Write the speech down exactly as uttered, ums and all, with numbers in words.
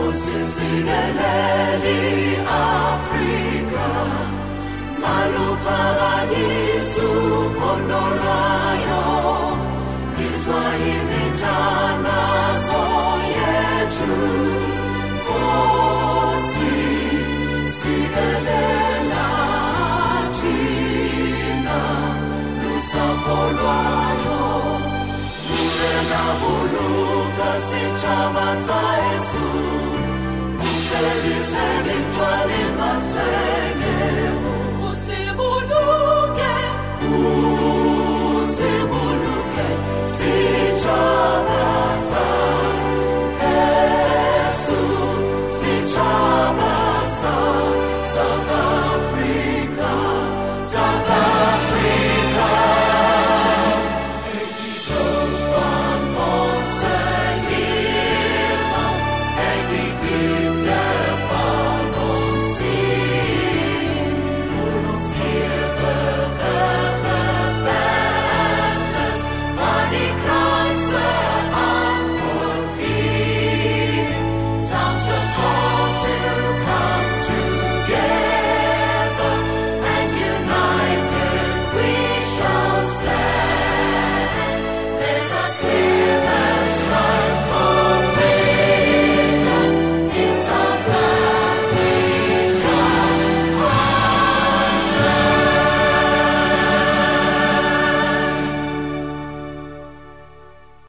Usisingeleli Afrika Maluphakanyisu pondolayo Izwa imithandazo yethu Nkosi sikelela thina lusapho lwayo Uvela buluka sitshaba sa Yesu Ufelise ngithwali mazwenge Usibuluke Usibuluke sitshaba sa Yesu Sitshaba sa